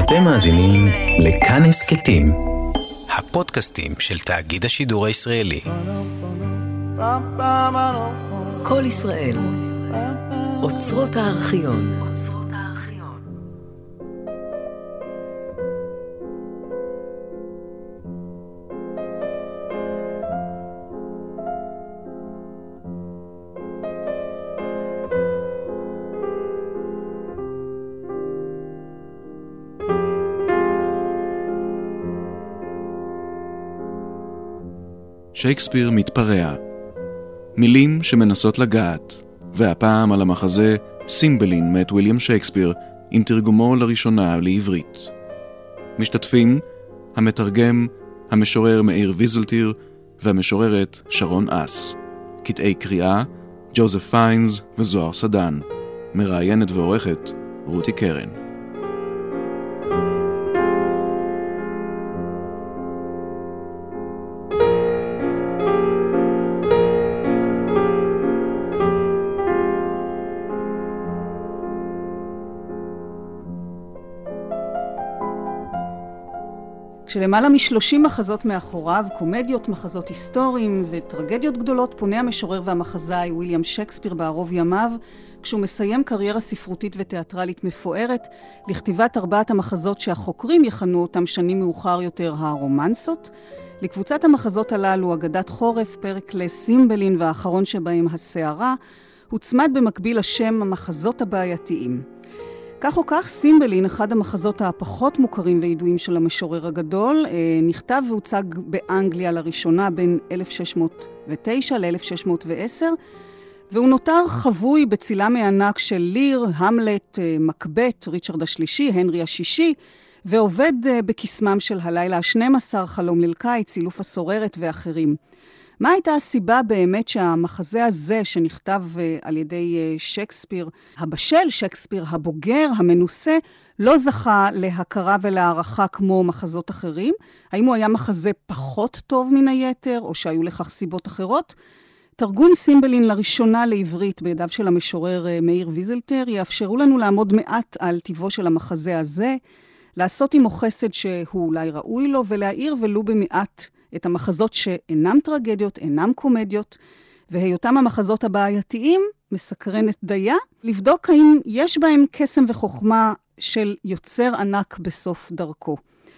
אתם מאזינים לכאן הסכתים, הפודקאסטים של תאגיד השידור הישראלי. כל ישראל, אוצרות הארכיון. שייקספיר מתפרע. מילים שמנסות לגעת, והפעם על המחזה סימבלין מאת ויליאם שייקספיר עם תרגומו לראשונה לעברית. משתתפים המתרגם, המשורר מאיר ויזלטיר והמשוררת שרון אס. קטעי קריאה ג'וזף פיינס וזוהר סדן. מראיינת ועורכת רותי קרן. כשלמעלה מ30 מחזות מאחוריו, קומדיות, מחזות היסטוריים וטרגדיות גדולות, פונה המשורר והמחזאי ויליאם שייקספיר בערוב ימיו, כשהוא מסיים קריירה ספרותית ותיאטרלית מפוארת, לכתיבת 4 המחזות שהחוקרים יכנו אותם שנים מאוחר יותר הרומנסות. לקבוצת המחזות הללו, אגדת חורף, פרקלס, סימבלין והאחרון שבהם הסערה, הוצמד במקביל השם המחזות הבעייתיים. כך או כך, סימבלין, אחד המחזות הפחות מוכרים וידועים של המשורר הגדול, נכתב והוצג באנגליה לראשונה בין 1609 ל-1610, והוא נותר חבוי בצילם הענק של ליר, המלט, מקבט, ריצ'רד השלישי, הנרי השישי, ועובד בקסמם של הלילה ה-12, חלום ליל קיץ, אילוף הסוררת ואחרים. מה הייתה הסיבה באמת שהמחזה הזה שנכתב על ידי שייקספיר, הבשל, שייקספיר הבוגר, המנוסה, לא זכה להכרה ולהערכה כמו מחזות אחרים? האם הוא היה מחזה פחות טוב מן היתר, או שהיו לכך סיבות אחרות? תרגום סימבלין לראשונה לעברית בידיו של המשורר מאיר ויזלטר יאפשרו לנו לעמוד מעט על טיבו של המחזה הזה, לעשות עמו חסד שהוא אולי ראוי לו, ולהעיר ולו במעט את המחזות שאינם טרגדיות, אינם קומדיות, והיותם המחזות הבעייתיים מסקרנת דייה, לבדוק האם יש בהם קסם וחוכמה של יוצר ענק בסוף דרכו.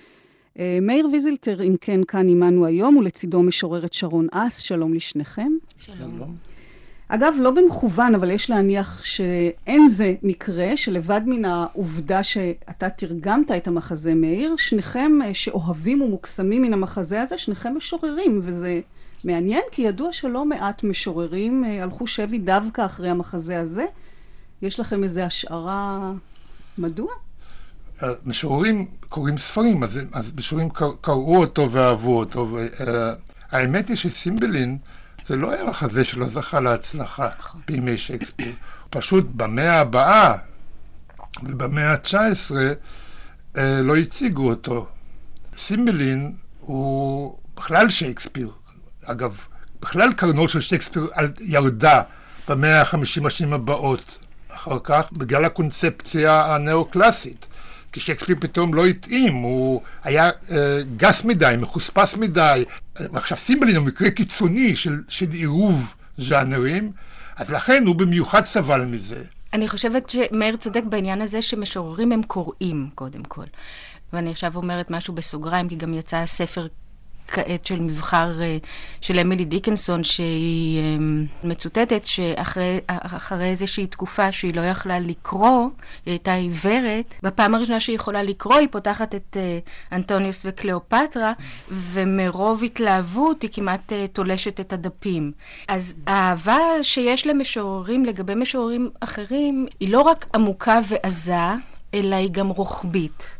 מאיר ויזלטר, אם כן, כאן עימנו היום, ולצידו משוררת שרון אס. שלום לשניכם. שלום. אגב, לא במכוון, אבל יש להניח שאין זה מקרה שלבד מן העובדה שאתה תרגמת את המחזה מאיר, שניכם שאוהבים ומוקסמים מן המחזה הזה, שניכם משוררים, וזה מעניין, כי ידוע שלא מעט משוררים הלכו שבי דווקא אחרי המחזה הזה. יש לכם איזו השערה מדוע? משוררים קוראים ספרים, אז משוררים קראו אותו ואהבו אותו. האמת היא שסימבלין זה לא היה מחזה שלא זכה להצלחה בימי שייקספיר. פשוט במאה הבאה ובמאה ה-19 לא הציגו אותו. סימבלין הוא בכלל שייקספיר. אגב, בכלל קרנו של שייקספיר ירדה במאה ה-50 השנים הבאות. אחר כך, בגלל הקונספציה הנאו-קלאסית. כי שייקספיר פתאום לא התאים, הוא היה גס מדי, מחוספס מדי. ועכשיו סימבלין הוא מקרה קיצוני של עירוב ז'אנרים, אז לכן הוא במיוחד סבל מזה. אני חושבת שמאיר צודק בעניין הזה שמשוררים הם קוראים קודם כל. ואני עכשיו אומרת משהו בסוגריים, כי גם יצא הספר כעת של מבחר של אמילי דיקנסון, שהיא מצוטטת שאחרי איזושהי תקופה שהיא לא יכלה לקרוא, היא הייתה עיוורת, בפעם הראשונה שהיא יכולה לקרוא, היא פותחת את אנטוניוס וקליאופטרה, ומרוב התלהבות היא כמעט תולשת את הדפים. אז האהבה שיש למשוררים לגבי משוררים אחרים, היא לא רק עמוקה ועזה, אלא היא גם רוחבית.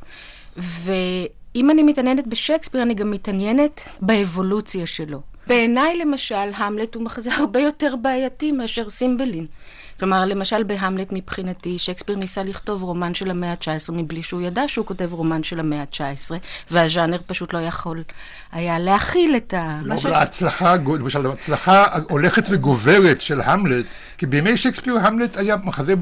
אם אני מתעניינת בשייקספיר, אני גם מתעניינת באבולוציה שלו. בעיניי, למשל, המלט הוא מחזה הרבה יותר בעייתי מאשר סימבלין. כלומר, למשל בהמלט מבחינתי, שייקספיר ניסה לכתוב רומן של המאה ה-19 מבלי שהוא ידע שהוא כותב רומן של המאה ה-19, והז'אנר פשוט לא יכול היה להכיל את ה... לא, ההצלחה הולכת וגוברת של המלט, כי בימי שייקספיר המלט היה מחזה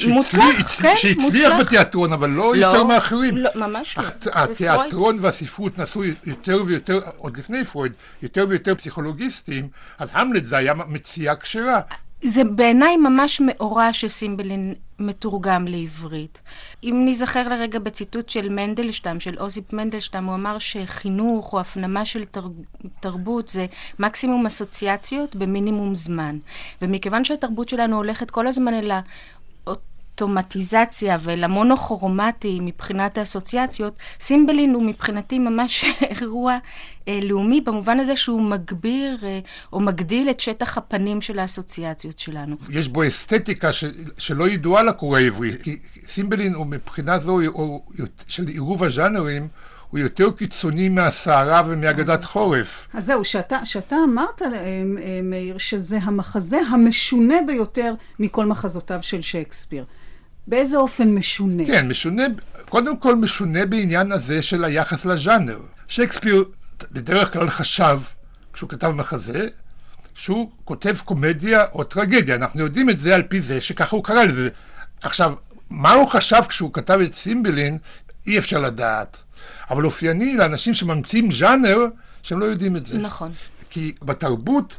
שהצליח בתיאטרון, אבל לא יותר מאחרים. ממש לא. התיאטרון והספרות נעשו יותר ויותר, עוד לפני פרויד, יותר ויותר פסיכולוגיסטים, אז המלט זה היה מציאה כשרה. זה בעיניי ממש מאורע שסימבלין מתורגם לעברית. אם נזכר לרגע בציטוט של מנדלשטם, של אוזיפ מנדלשטם, הוא אמר שחינוך או הפנמה של תרבות זה מקסימום אסוציאציות במינימום זמן. ומכיוון שהתרבות שלנו הולכת כל הזמן אל האוטומטיזציה ואל המונוכרומטי מבחינת האסוציאציות, סימבלין הוא מבחינתי ממש אירוע לאומי, במובן הזה שהוא מגביר או מגדיל את שטח הפנים של האסוציאציות שלנו. יש בו אסתטיקה שלא ידועה לקורא העברי, כי סימבלין הוא מבחינה זו של עירוב הז'אנרים, הוא יותר קיצוני מהסערה ומהגדת חורף. אז זהו, שאתה אמרת, מאיר, שזה המחזה המשונה ביותר מכל מחזותיו של שייקספיר. באיזה אופן משונה? כן, משונה, קודם כל משונה בעניין הזה של היחס לז'אנר. שייקספיר בדרך כלל חשב, כשהוא כתב מחזה, שהוא כותב קומדיה או טרגדיה. אנחנו יודעים את זה על פי זה, שככה הוא קרא לזה. עכשיו, מה הוא חשב כשהוא כתב את סימבלין, אי אפשר לדעת. אבל אופייני לאנשים שממציאים ז'אנר, שהם לא יודעים את זה. נכון. כי בתרבות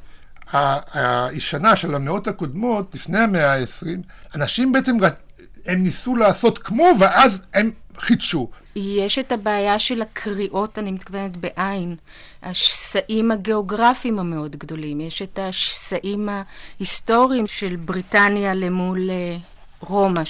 הישנה של המאות הקודמות, לפני המאה ה-20, אנשים בעצם, הם ניסו לעשות כמו, ואז הם חידשו. יש את הבעיה של הקריאות, אני מתכוונת בעין, השסעים הגיאוגרפיים המאוד גדולים, יש את השסעים ההיסטוריים של בריטניה למול רומא,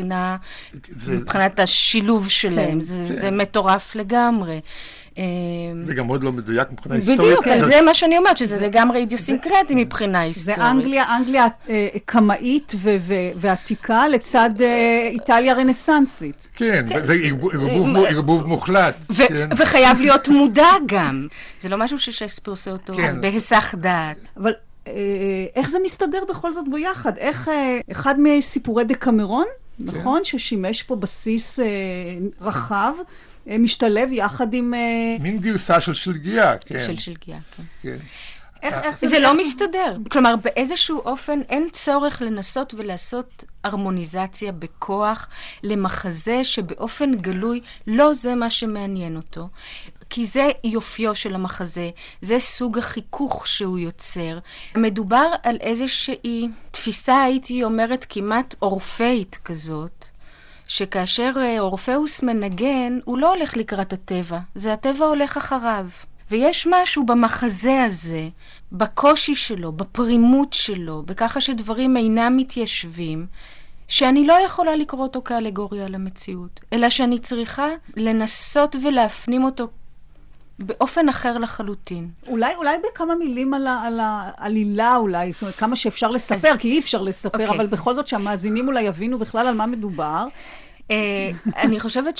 שמבחינת השילוב שלהם, זה מטורף לגמרי. זה גם עוד לא מדויק מבחינה היסטורית. בדיוק, זה מה שאני אומרת, שזה לגמרי אידיוסינקרטי מבחינה היסטורית. זה אנגליה קמאית ועתיקה לצד איטליה רנסנסית. כן, זה ערבוב מוחלט. וחייב להיות מודע גם. זה לא משהו ששייקספיר עושה אותו בהיסח דעת. אבל איך זה מסתדר בכל זאת ביחד? איך אחד מסיפורי דקמרון, נכון, ששימש פה בסיס רחב, משתלב יחד עם... מין גרסה של שלגיה, כן. של שלגיה, כן. זה לא מסתדר. כלומר, באיזשהו אופן אין צורך לנסות ולעשות הרמוניזציה בכוח למחזה שבאופן גלוי לא זה מה שמעניין אותו. כי זה יופיו של המחזה, זה סוג החיכוך שהוא יוצר. מדובר על איזושהי תפיסה, הייתי אומרת, כמעט אורפאית כזאת, שכאשר אורפאוס מנגן, הוא לא הולך לקראת הטבע, זה הטבע הולך אחריו. ויש משהו במחזה הזה, בקושי שלו, בפרימות שלו, בככה שדברים אינם מתיישבים, שאני לא יכולה לקרוא אותו כאלגוריה למציאות, אלא שאני צריכה לנסות ולהפנים אותו באופן אחר לחלוטין. אולי בכמה מילים על העלילה אולי, זאת אומרת, כמה שאפשר לספר, כי אי אפשר לספר, אבל בכל זאת שהמאזינים אולי יבינו בכלל על מה מדובר. אני חושבת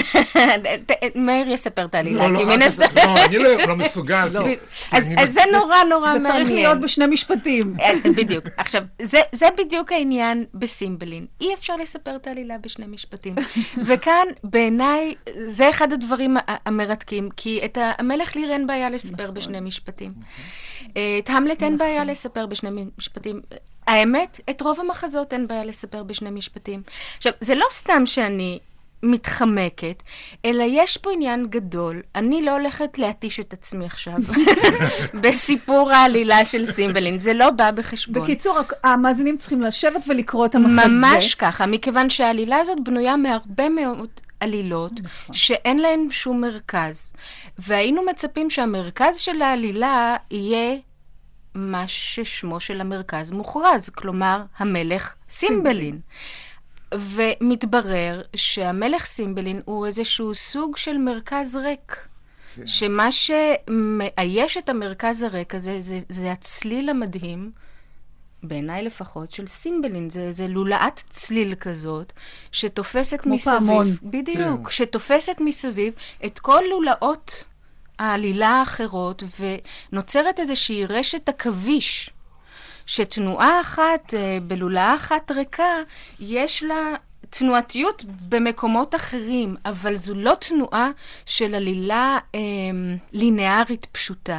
מאיר יספר את העלילה. לא, אני לא מסוגל. אז זה נורא מעניין. זה צריך להיות בשני משפטים. בדיוק. עכשיו, זה בדיוק העניין בסימבלין. אי אפשר לספר את העלילה בשני משפטים. וכאן, בעיניי, זה אחד הדברים המרתקים, כי את המלך ליר אין בעיה לספר בשני משפטים. את המלט אין בעיה לספר בשני משפטים. האמת, את רוב המחזות אין בעיה לספר בשני משפטים. עכשיו, זה לא סתם שאני מתחמקת, אלא יש פה עניין גדול. אני לא הולכת להתיש את עצמי עכשיו בסיפור העלילה של סימבלין. זה לא בא בחשבון. בקיצור, המאזינים צריכים לשבת ולקרוא את המחזה. ממש ככה, מכיוון שהעלילה הזאת בנויה מהרבה מאוד עלילות, שאין להן שום מרכז. והיינו מצפים שהמרכז של העלילה יהיה מה ששמו של המרכז מוכרז, כלומר, המלך סימבלין. ומתברר שהמלך סימבלין הוא איזשהו סוג של מרכז ריק. שמה שמאייש את המרכז הריק הזה, זה הצליל המדהים, בעיניי לפחות, של סימבלין. זה לולאת צליל כזאת, שתופסת מסביב. כמו פעמון. בדיוק, שתופסת מסביב את כל לולאות העלילה האחרות, ונוצרת איזושהי רשת עכביש, שתנועה אחת, בלולה אחת ריקה, יש לה תנועתיות במקומות אחרים, אבל זו לא תנועה של עלילה לינארית פשוטה.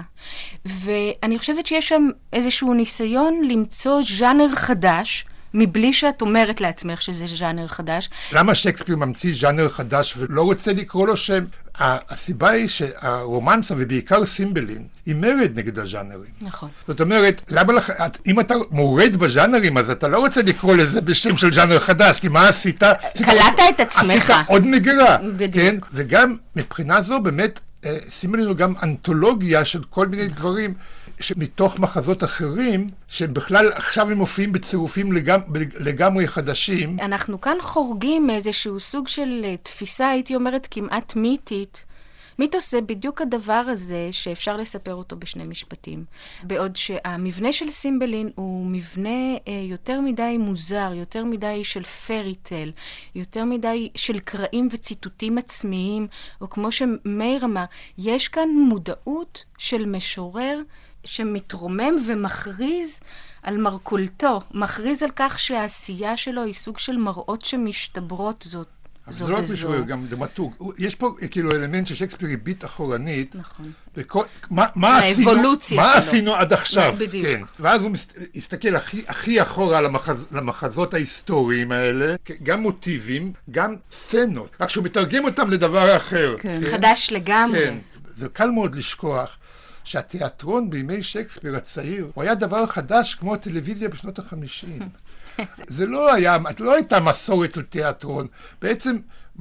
ואני חושבת שיש שם איזשהו ניסיון למצוא ז'אנר חדש, מבלי שאת אומרת לעצמך שזה ז'אנר חדש. למה שייקספיר ממציא ז'אנר חדש ולא רוצה לקרוא לו שם? הסיבה היא שהרומנסה, ובעיקר סימבלין, היא מרד נגד הז'אנרים. נכון. זאת אומרת, למה לך, אם אתה מורד בז'אנרים, אז אתה לא רוצה לקרוא לזה בשם של ז'אנר חדש, כי מה עשית? קלעת את עצמך. עשית עוד מגירה. בדיוק. כן? וגם מבחינה זו, באמת, סימבלין הוא גם אנתולוגיה של כל מיני דברים, שמתוך מחזות אחרים, שהם בכלל עכשיו הם מופיעים בצירופים לגמרי חדשים. אנחנו כאן חורגים מאיזשהו סוג של תפיסה, הייתי אומרת, כמעט מיתית. מיתוס זה בדיוק הדבר הזה שאפשר לספר אותו בשני משפטים. בעוד שהמבנה של סימבלין הוא מבנה יותר מדי מוזר, יותר מדי של פריטל, יותר מדי של קראים וציטוטים עצמיים, או כמו שמאיר אמר, יש כאן מודעות של משורר שמתרומם ומכריז על מרכולתו, מכריז על כך שהעשייה שלו היא סוג של מראות שמשתברות זאת. זה לא רק משורר, גם דמטורג. יש פה כאילו אלמנט ששייקספיר הביט אחורנית. נכון. מה האבולוציה עשינו עד עכשיו? בדיוק. כן. ואז הוא הסתכל הכי אחורה למחזות ההיסטוריים האלה, גם מוטיבים, גם סצנות. רק שהוא מתרגם אותם לדבר אחר. חדש לגמרי. כן. זה קל מאוד לשכוח שהתיאטרון בימי שייקספיר הצעיר, הוא היה דבר חדש כמו הטלוויזיה בשנות ה-50. זה לא הייתה מסורת של תיאטרון. בעצם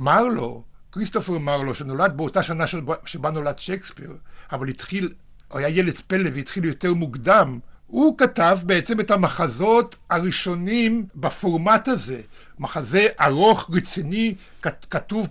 כריסטופר מרלו, שנולד באותה שנה שבה נולד שייקספיר, אבל הוא היה ילד פלא והתחיל יותר מוקדם, הוא כתב בעצם את המחזות הראשונים בפורמט הזה. מחזה ארוך, רציני, כתוב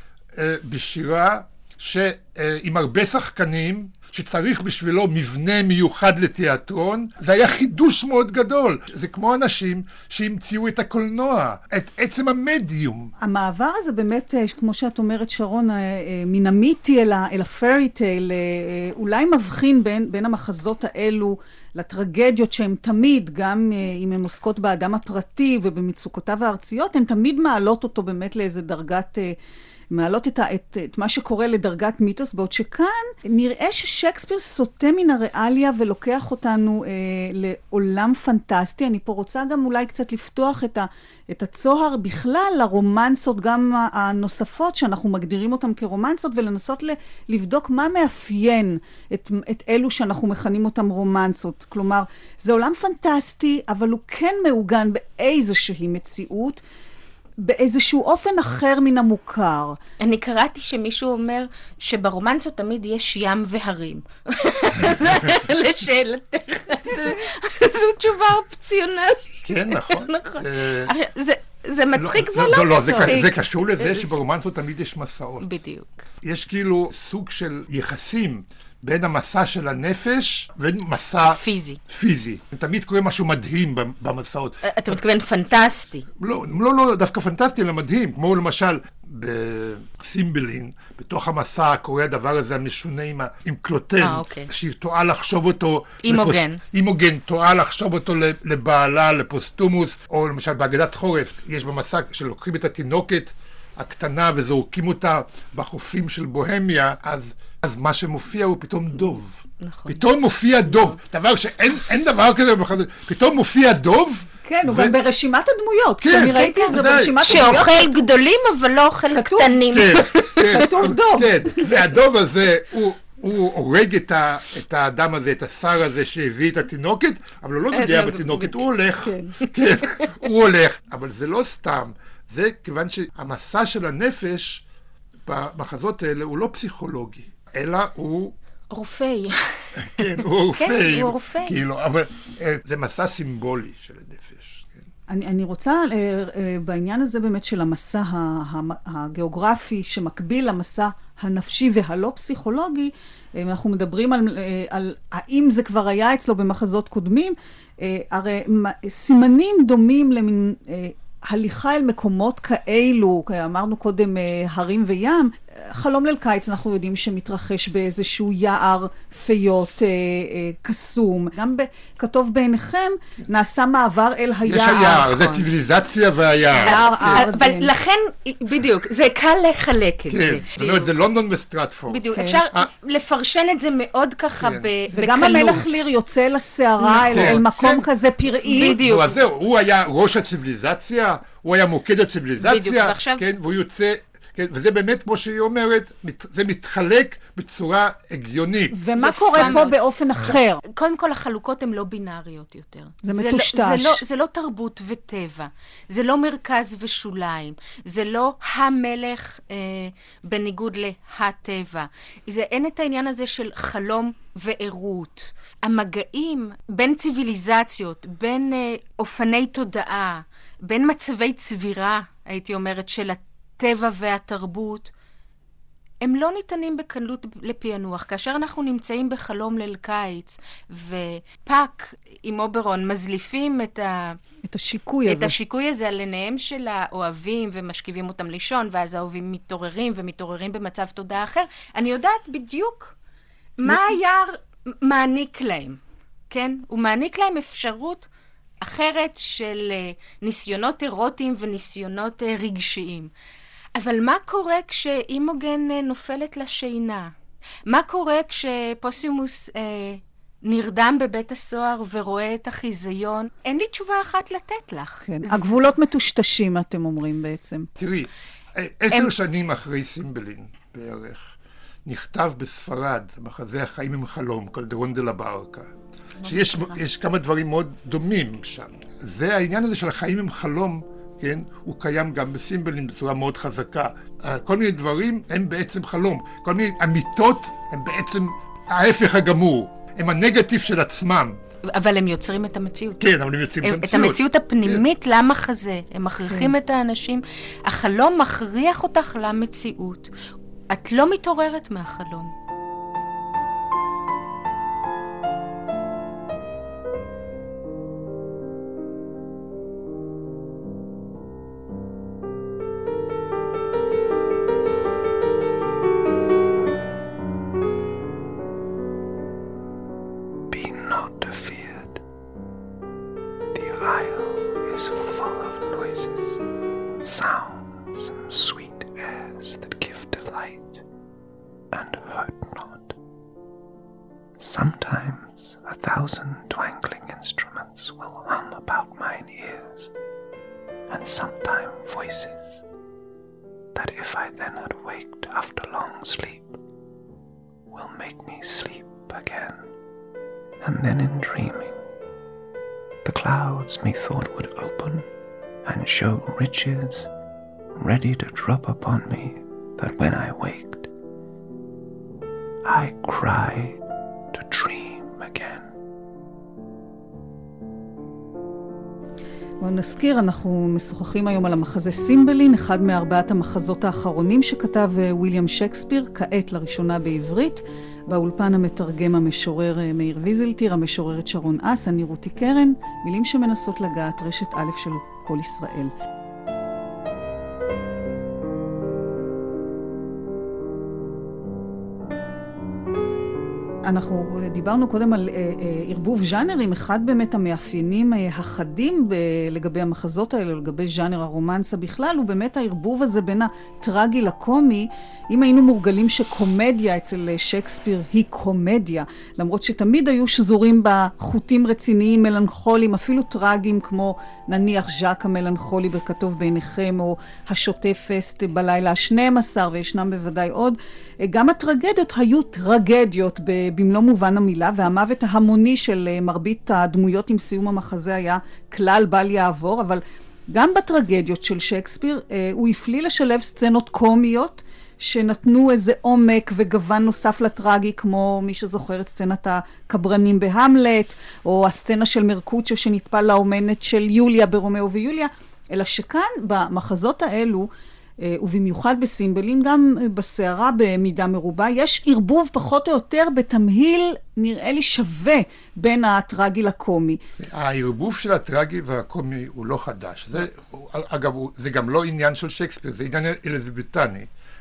בשירה עם הרבה שחקנים, שצריך בשבילו מבנה מיוחד לתיאטרון. זה היה חידוש מאוד גדול. זה כמו אנשים שהמציאו את הקולנוע, את עצם המדיום. המעבר הזה באמת, כמו שאת אומרת שרון, מן המיתי אל הפרי טייל, אולי מבחין בין המחזות האלו לטרגדיות שהן תמיד, גם אם הן עוסקות באדם הפרטי ובמצוקותיו הארציות, הן תמיד מעלות אותו באמת לאיזה דרגת מעלות את מה שקורה לדרגת מיתוס, בעוד שכאן נראה ששייקספיר סוטה מן הריאליה ולוקח אותנו לעולם פנטסטי. אני פה רוצה גם אולי קצת לפתוח את הצוהר בכלל לרומנסות, גם הנוספות שאנחנו מגדירים אותם כרומנסות, ולנסות לבדוק מה מאפיין את אלו שאנחנו מכנים אותם רומנסות. כלומר, זה עולם פנטסטי, אבל הוא כן מעוגן באיזושהי מציאות, באיזשהו אופן אחר מן המוכר. אני קראתי שמישהו אומר שברומנסות תמיד יש ים והרים. לשאלתך, זו תשובה אופציונלית. כן, נכון. זה מצחיק ולא מצחיק. זה קשור לזה שברומנסות תמיד יש מסעות. בדיוק. יש כאילו סוג של יחסים בין המסע של הנפש ובין מסע פיזי. תמיד קורה משהו מדהים במסעות. אתה מתכוון פנטסטי. לא, דווקא פנטסטי, אלא מדהים. כמו למשל בסימבלין, בתוך המסע קורה הדבר הזה המשונה עם קלוטן, שהיא תועה לחשוב אותו... אימוגן, תועה לחשוב אותו לבעלה, לפוסטומוס, או למשל בהגדת חורף, יש במסע שלוקחים את התינוקת הקטנה וזורקים אותה בחופים של בוהמיה, אז מה שמופיע הוא פתאום דוב. נכון. פתאום מופיע דוב. דבר שאין דבר כזה במחזות. פתאום מופיע דוב. כן, הוא גם ברשימת הדמויות. כשאני ראיתי את זה ברשימת הדמויות. שאוכל גדולים, אבל לא אוכל קטנים. כתוב דוב. כן, והדוב הזה, הוא הורג את האדם הזה, את השר הזה שהביא את התינוקת, אבל הוא לא נוגע בתינוקת, הוא הולך. כן, הוא הולך. אבל זה לא סתם. זה כיוון שהמסע של הנפש במחזות האלה הוא לא פסיכולוגי. אלא הוא... רופאי. כן, הוא רופאי. כן, הוא רופאי. כאילו, אבל זה מסע סימבולי של הנפש. אני רוצה בעניין הזה באמת של המסע הגיאוגרפי שמקביל למסע הנפשי והלא פסיכולוגי, אנחנו מדברים על האם זה כבר היה אצלו במחזות קודמים, הרי סימנים דומים למין... הליכה אל מקומות כאלו, אמרנו קודם הרים וים, חלום ליל קיץ אנחנו יודעים שמתרחש באיזשהו יער פיות קסום. גם בכתוב בעיניכם נעשה מעבר אל היער. יש היער, זה ציוויליזציה והיער. אבל לכן, בדיוק, זה קל לחלק את זה. זאת אומרת, זה לונדון וסטרטפורד. בדיוק, אפשר לפרשן את זה מאוד ככה בקלות. וגם המלך ליר יוצא לסערה אל מקום כזה פראי. בדיוק. אז זהו, הוא היה ראש הציוויליזציה, הוא היה מוקד הציוויליזציה, והוא יוצא... כן, וזה באמת, כמו שהיא אומרת, זה מתחלק בצורה הגיונית. ומה קורה פה באופן אחר? קודם כל, החלוקות הן לא בינאריות יותר. זה מטושטש. זה לא תרבות וטבע. זה לא מרכז ושוליים. זה לא המלך בניגוד להטבע. אין את העניין הזה של חלום ועירות. המגעים בין ציוויליזציות, בין אופני תודעה, בין מצבי צבירה, הייתי אומרת, של הטבע והתרבות, הם לא ניתנים בקלות לפענוח. כאשר אנחנו נמצאים בחלום ליל קיץ, ופאק עם אוברון מזליפים את השיקוי הזה על עיניהם של האוהבים, ומשכיבים אותם לישון, ואז האוהבים מתעוררים במצב תודעה אחר, אני יודעת בדיוק מה היער מעניק להם, כן? הוא מעניק להם אפשרות אחרת של ניסיונות אירוטיים וניסיונות רגשיים. אבל מה קורה כשאימוגן נופלת לשינה? מה קורה כשפוסימוס נרדם בבית הסוהר ורואה את החיזיון? אין לי תשובה אחת לתת לך. כן, הגבולות מטושטשים, אתם אומרים בעצם. תראי, 10 שנים אחרי סימבלין בערך, נכתב בספרד, מחזה החיים עם חלום, קלדרון דה לה ברקה. שיש כמה דברים מאוד דומים שם. זה העניין הזה של החיים עם חלום, כן? הוא קיים גם בסימבלין בצורה מאוד חזקה. כל מיני דברים הם בעצם חלום. כל מיני אמיתות הם בעצם ההפך הגמור. הם הנגטיב של עצמם. אבל הם יוצרים את המציאות. כן, אבל הם יוצרים את המציאות. את המציאות הפנימית למחזה. הם מכריחים את האנשים. החלום מכריח אותך למציאות. את לא מתעוררת מהחלום. Sounds and sweet airs that give delight and hurt not. Sometimes 1,000 twangling instruments will hum about mine ears, and sometime voices that if I then had waked after long sleep will make me sleep again. And then in dreaming the clouds methought would open and show riches ready to drop upon me, that when I waked, I cried to dream again. בואו נזכיר, אנחנו משוחחים היום על המחזה סימבלין, אחד מארבעת המחזות האחרונים שכתב וויליאם שייקספיר, כעת לראשונה בעברית, באולפן המתרגם המשורר מאיר ויזלטיר, המשוררת שרון אס, אני רותי קרן, מילים שמנסות לגעת, רשת א' של כל ישראל. אנחנו דיברנו קודם על ערבוב ז'אנרים, אחד באמת המאפיינים החדים לגבי המחזות האלה, לגבי ז'אנר הרומנסה בכלל, הוא באמת הערבוב הזה בין הטרגי לקומי. אם היינו מורגלים שקומדיה אצל שייקספיר היא קומדיה, למרות שתמיד היו שזורים בחוטים רציניים, מלנכוליים, אפילו טרגיים, כמו נניח ז'אק המלנכולי בכתוב בעיניכם, או השוטפת בלילה ה-12, וישנם בוודאי עוד. גם הטרגדיות היו טרגדיות במלוא מובן המילה, והמוות ההמוני של מרבית הדמויות עם סיום המחזה היה כלל בל יעבור, אבל גם בטרגדיות של שייקספיר הוא הפליא לשלב סצנות קומיות שנתנו איזה עומק וגוון נוסף לטרגי, כמו מי שזוכר את סצנת הקברנים בהמלט, או הסצנה של מרקוצ'ו שנטפל לאומנת של יוליה ברומאו ויוליה, אלא שכאן במחזות האלו, ובמיוחד בסימבלין, גם בסערה במידה מרובה, יש ערבוב פחות או יותר בתמהיל נראה לי שווה בין הטרגי לקומי. הערבוב של הטרגי והקומי הוא לא חדש. אגב, זה גם לא עניין של שייקספיר, זה עניין אליזבתני.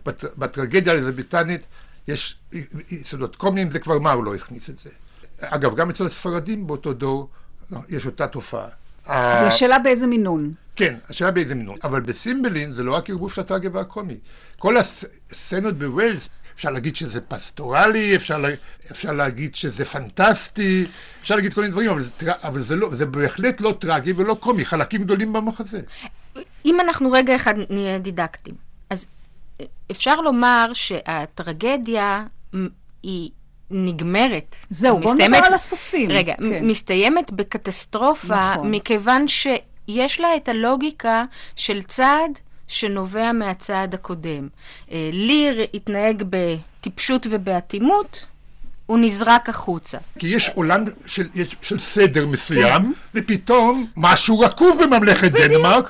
בטרגדיה האליזבתנית יש יסודות קומיים, זה כבר מה הוא לא הכניס את זה. אגב, גם אצל הספרדים באותו דור יש אותה תופעה. השאלה באיזה מינון. כן, השאלה באיזה מינון. אבל בסימבלין זה לא רק ערבוב של הטרגיה והקומי. כל הסצנות בווילס, אפשר להגיד שזה פסטורלי, אפשר להגיד שזה פנטסטי, אפשר להגיד כל מיני דברים, אבל זה בהחלט לא טרגי ולא קומי, חלקים גדולים במחזה. אם אנחנו רגע אחד נהיה דידקטים, אז אפשר לומר שהטרגדיה היא נגמרת. זהו, בוא נדבר על הסופים. רגע, כן. מסתיימת בקטסטרופה, נכון. מכיוון שיש לה את הלוגיקה של צעד שנובע מהצעד הקודם. ליר התנהג בטיפשות ובאטימות, הוא נזרק החוצה. כי יש עולם של סדר מסוים, כן. ופתאום משהו רקוב בממלכת דנמרק,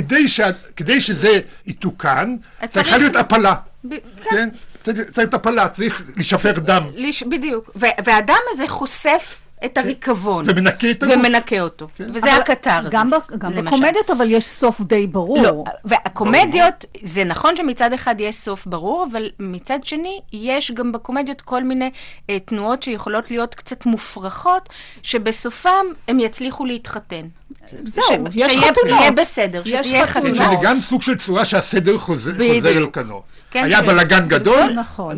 וכדי שזה יתוקן, צריכה להיות הפלה. כן? צריך הפלה, צריך לשפר דם. בדיוק. והאדם הזה חושף את הריקבון. ומנקה אותו. וזה הקטרזיס. גם בקומדיות, אבל יש סוף די ברור. לא, והקומדיות, זה נכון שמצד אחד יש סוף ברור, אבל מצד שני, יש גם בקומדיות כל מיני תנועות שיכולות להיות קצת מופרכות, שבסופם הם יצליחו להתחתן. זהו, יש חתונות. שיהיה בסדר, שתהיה חתונות. זה גם סוג של צורה שהסדר חוזר אל כנו. היה בלגן גדול,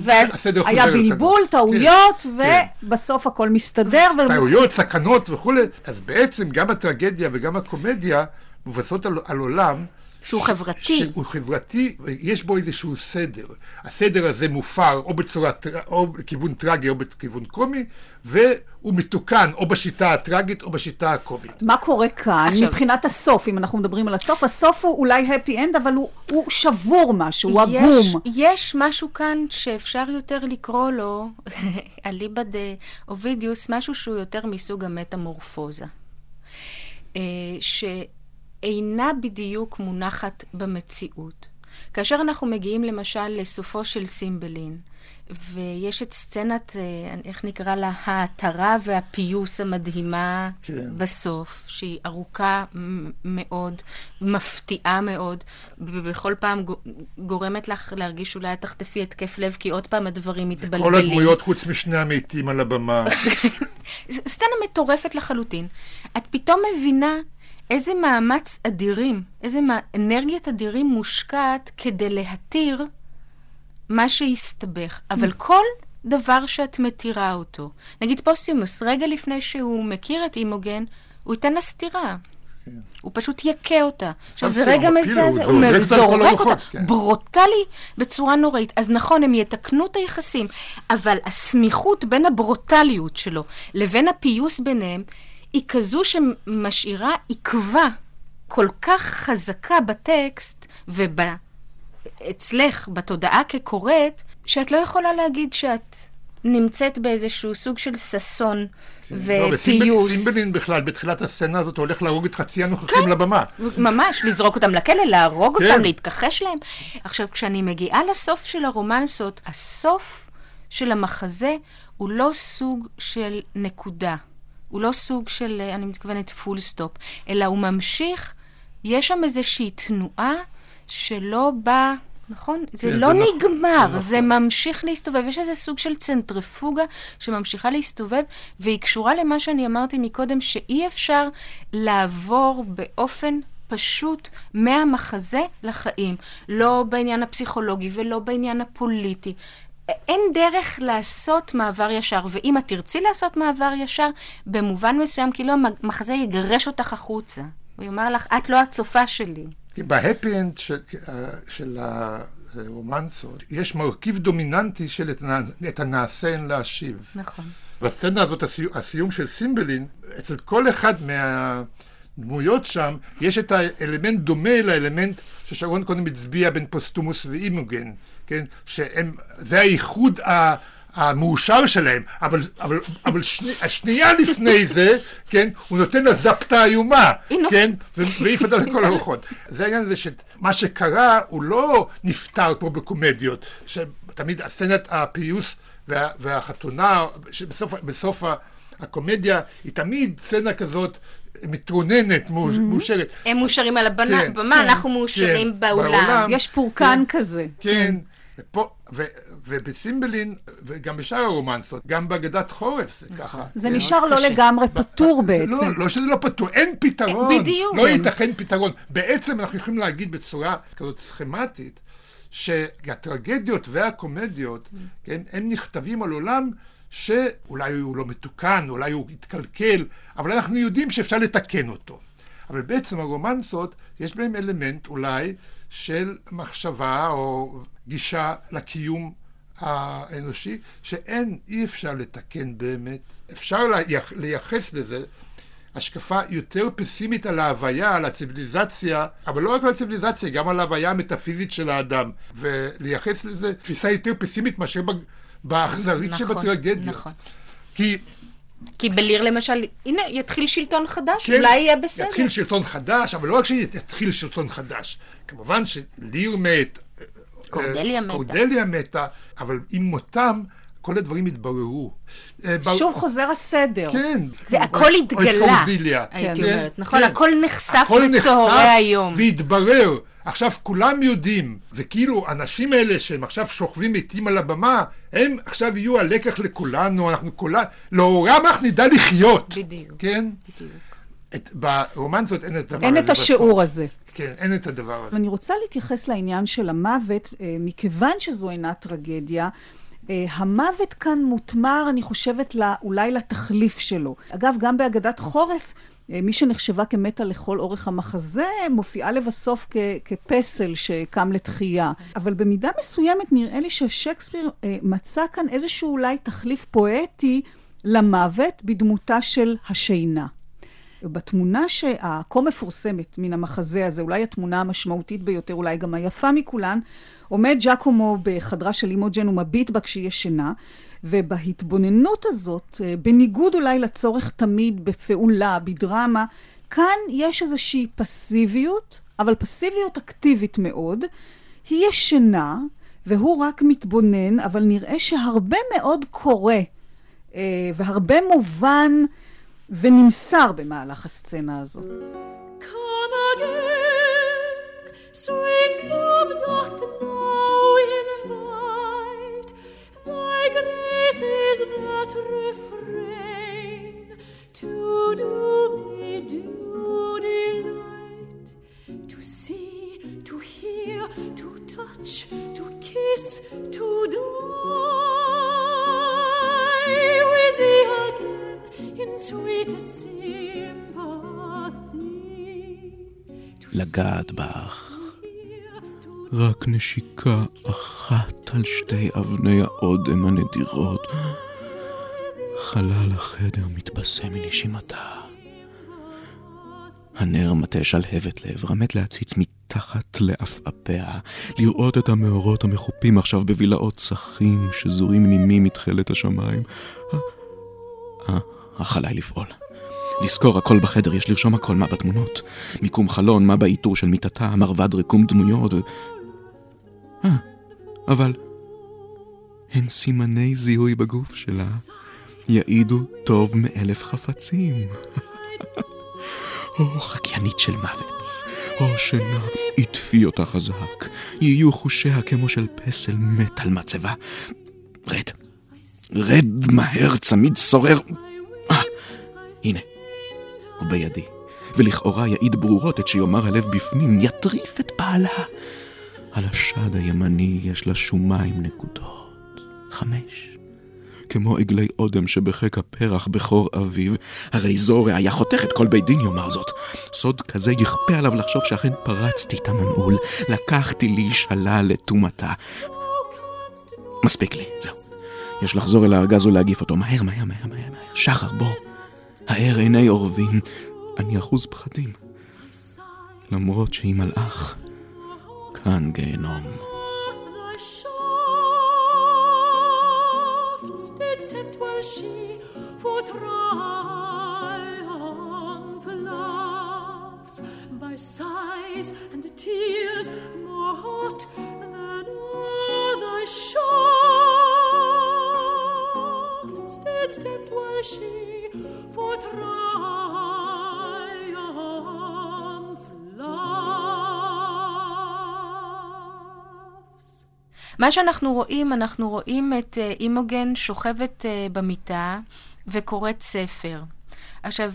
היה בלבול, טעויות, ובסוף הכל מסתדר. טעויות, סכנות וכו'. אז בעצם גם הטרגדיה וגם הקומדיה מבוססות על עולם שהוא חברתי. שהוא חברתי, ויש בו איזשהו סדר. הסדר הזה מופר או בכיוון טרגי או בכיוון קומי, והוא מתוקן או בשיטה הטרגית או בשיטה הקומית. מה קורה כאן מבחינת הסוף, אם אנחנו מדברים על הסוף? הסוף הוא אולי happy end, אבל הוא שבור משהו, הוא עגום. יש משהו כאן שאפשר יותר לקרוא לו, אליבא דאובידיוס, משהו שהוא יותר מסוג המטמורפוזה. אינה בדיוק מונחת במציאות. כאשר אנחנו מגיעים למשל לסופו של סימבלין, ויש את סצנת, איך נקרא לה, ההתרה והפיוס המדהימה בסוף, שהיא ארוכה מאוד, מפתיעה מאוד, ובכל פעם גורמת לך להרגיש אולי תחטפי התקף לב, כי עוד פעם הדברים מתבלבלים. כל הדמויות חוץ משני המתים על הבמה. סצנה מטורפת לחלוטין. את פתאום מבינה איזה מאמץ אדירים, איזה אנרגיית אדירים מושקעת כדי להתיר מה שיסתבך. אבל כל דבר שאת מתירה אותו, נגיד פוסטימוס, רגע לפני שהוא מכיר את אימוגן, הוא ייתן לה סתירה. הוא פשוט יקה אותה. עכשיו זה רגע מזעזע, הוא זורק אותה, ברוטלי בצורה נוראית. אז נכון, הם יתקנו את היחסים, אבל הסמיכות בין הברוטליות שלו לבין הפיוס ביניהם, היא כזו שמשאירה עקבה כל כך חזקה בטקסט ואצלך, בתודעה כקוראת, שאת לא יכולה להגיד שאת נמצאת באיזשהו סוג של ססון ופיוס. סימבלין בכלל, בתחילת הסצנה הזאת, הולך להרוג את חצי הנוכחים לבמה. ממש, לזרוק אותם לכלא, להרוג אותם, להתכחש להם. עכשיו, כשאני מגיעה לסוף של הרומנסות, הסוף של המחזה הוא לא סוג של נקודה. הוא לא סוג של, אני מתכוונת פול סטופ, אלא הוא ממשיך, יש שם איזושהי תנועה שלא בא, נכון? זה לא נגמר, זה ממשיך להסתובב. יש איזה סוג של צנטריפוגה שממשיכה להסתובב, והיא קשורה למה שאני אמרתי מקודם, שאי אפשר לעבור באופן פשוט מהמחזה לחיים. לא בעניין הפסיכולוגי ולא בעניין הפוליטי. אין דרך לעשות מעבר ישר, ואם את תרצי לעשות מעבר ישר, במובן מסוים, כאילו המחזה יגרש אותך החוצה. הוא יאמר לך, את לא הצופה שלי. בהפי אנד של הרומנסות, יש מרכיב דומיננטי של את הנעשה אין להשיב. נכון. בסצנה הזאת, הסיום של סימבלין, אצל כל אחד מהדמויות שם, יש את האלמנט דומה לאלמנט ששרון קודם הצביע בין פוסטומוס ואימוגן. כן, זה הייחוד המאושר שלהם, אבל השנייה לפני זה, כן, הוא נותן לה זפתה איומה, כן, והעיף אותה לכל הרוחות. זה העניין הזה שמה שקרה הוא לא נפטר כמו בקומדיות, שתמיד הסצנת הפיוס והחתונה, שבסוף הקומדיה היא תמיד סצנה כזאת מתרוננת, מאושרת. הם מאושרים על הבמה, אנחנו מאושרים באולם. יש פורקן כזה. כן. ובסימבלין, וגם בשאר הרומנסות, גם באגדת חורף זה ככה. זה נשאר לא לגמרי פתור בעצם. לא שזה לא פתור, אין פתרון. בדיוק. לא ייתכן פתרון. בעצם אנחנו יכולים להגיד בצורה כזאת סכמטית, שהטרגדיות והקומדיות, כן, הם נכתבים על עולם שאולי הוא לא מתוקן, אולי הוא יתקלקל, אבל אנחנו יודעים שאפשר לתקן אותו. אבל בעצם הרומנסות, יש בהם אלמנט אולי של מחשבה או גישה לקיום האנושי, אי אפשר לתקן באמת. אפשר לייחס לזה השקפה יותר פסימית על ההוויה, על הציביליזציה, אבל לא רק על הציביליזציה, גם על ההוויה המטאפיזית של האדם, ולייחס לזה תפיסה יותר פסימית מאשר באכזרית שבטרגדיות. נכון. כי בליר למשל, הנה, יתחיל שלטון חדש, אולי יהיה בסדר. יתחיל שלטון חדש, אבל לא רק שיתחיל שלטון חדש. כמובן שליר מת, קורדליה מתה, אבל עם מותם כל הדברים התבררו. שוב חוזר הסדר. כן. זה הכל התגלה, הייתי אומרת, נכון? הכל נחשף בצהרי היום. והתברר. עכשיו כולם יודעים, וכאילו האנשים האלה שהם עכשיו שוכבים מתים על הבמה, הם עכשיו יהיו הלקח לכולנו, אנחנו כולנו, לאורם אנחנו נדע לחיות. בדיוק. כן? בדיוק. ברומנסות אין את הדבר הזה. אין את השיעור הזה. כן, אין את הדבר הזה. אני רוצה להתייחס לעניין של המוות, מכיוון שזו אינה טרגדיה, המוות כאן מותמר, אני חושבת, אולי לתחליף שלו. אגב, גם באגדת חורף, מי שנחשבה כמתה לכל אורך המחזה, מופיעה לבסוף כפסל שקם לתחייה. אבל במידה מסוימת נראה לי ששייקספיר מצא כאן איזשהו אולי תחליף פואטי למוות בדמותה של השינה. בתמונה שהכה מפורסמת מן המחזה הזה, אולי התמונה המשמעותית ביותר, אולי גם היפה מכולן, עומד ג'קומו בחדרה של אימוג'ן ומביט בה כשהיא ישנה, ובהתבוננות הזאת, בניגוד אולי לצורך תמיד בפעולה, בדרמה, כאן יש איזושהי פסיביות, אבל פסיביות אקטיבית מאוד. היא ישנה, והוא רק מתבונן, אבל נראה שהרבה מאוד קורה, והרבה מובן ונמסר במהלך הסצנה הזאת. Come again, sweet love doth now invite, thy grace is that refrain, to do me due delight, to see, to hear, to touch, to kiss, to die with thee again in sweet sympathy. לגעת בך, רק נשיקה אחת על שתי אבני האודם הנדירות. חלל החדר מתבשם מנשימתה. הנר מטה שלהבת לעברה, מת להציץ מתחת לאפאפיה, לראות את המאורות המחופים עכשיו בבילאות צחים שזורים נימים מתחלת השמיים. החלל לפעול. לזכור הכל בחדר, יש לרשום הכל, מה בתמונות, מיקום חלון, מה באיתור של מיטתה, מרבד רקום דמויות. אבל הן סימני זיהוי בגוף שלה, יעידו טוב מאלף חפצים. חקיינית של מוות, שינה, יטפי אותה חזק, יהיו חושיה כמו של פסל מת על מצבה. רד מהר, צמיד סורר. הנה, הוא בידי, ולכאורה יעיד ברורות את שיאמר הלב בפנים, יטריף את בעלה. על השד הימני יש לה שומה עם נקודות, 5. כמו עגלי אודם שבחק הפרח בחור אביב, הרי זו ראיה חותכת, כל בית דין יאמר זאת. סוד כזה יכפה עליו לחשוב שאכן פרצתי את המנעול, לקחתי לי שלה לתומתה. מספיק לי, זהו. יש לחזור אל הארגז ולהגיף אותו, מהר, מהר, מהר, מהר, מהר. שחר, בוא. הער עיני עורבים, אני אחוז פחדים. למרות שהיא מלאך, כאן גיהנום. Did tempt while she for triumph laughs, by sighs and tears more hot than all thy shafts. Did tempt while she for triumph laughs. מה שאנחנו רואים את אימוגן שוכבת במיטה וקוראת ספר. עכשיו,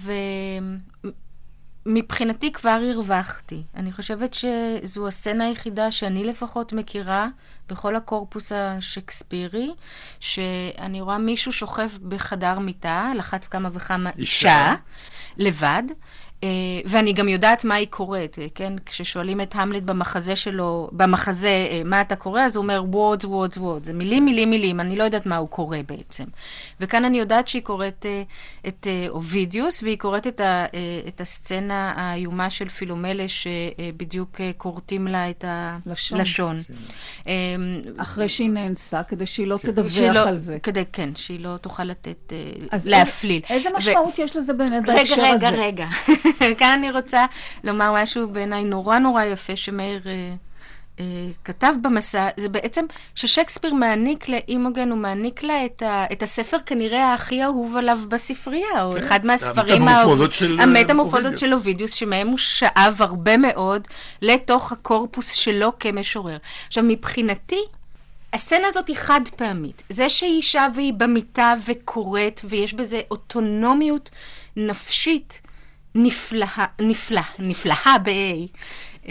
מבחינתי כבר הרווחתי. אני חושבת שזו הסצנה היחידה שאני לפחות מכירה בכל הקורפוס השקספירי, שאני רואה מישהו שוכב בחדר מיטה, על אחת כמה וכמה אישה, לבד, ואני גם יודעת מה היא קוראת, כן? כששואלים את המלט במחזה שלו, מה אתה קורא? אז הוא אומר, words. זה מילים, אני לא יודעת מה הוא קורא בעצם. וכאן אני יודעת שהיא קוראת את אובידיוס, והיא קוראת את הסצנה האיומה של פילומלה, שבדיוק קוראים לה את הלשון. אחרי שהיא נאנסה, כדי שהיא לא תדווח על זה. כן, שהיא לא תוכל לתת, להפליל. איזה משמעות יש לזה באמת בהקשר הזה? רגע. כאן אני רוצה לומר משהו בעיניי נורא יפה שמאיר כתב במסע, זה בעצם ששייקספיר מעניק לאימוגן, הוא מעניק לה את הספר כנראה הכי אהוב עליו בספרייה, או אחד מהספרים המטמורפוזות של אובידיוס, שמהם הוא שאב הרבה מאוד לתוך הקורפוס שלו כמשורר. עכשיו, מבחינתי, הסצנה הזאת היא חד פעמית. זה שהיא אישה והיא במיטה וקוראת, ויש בזה אוטונומיות נפשית נפלאה ב-A.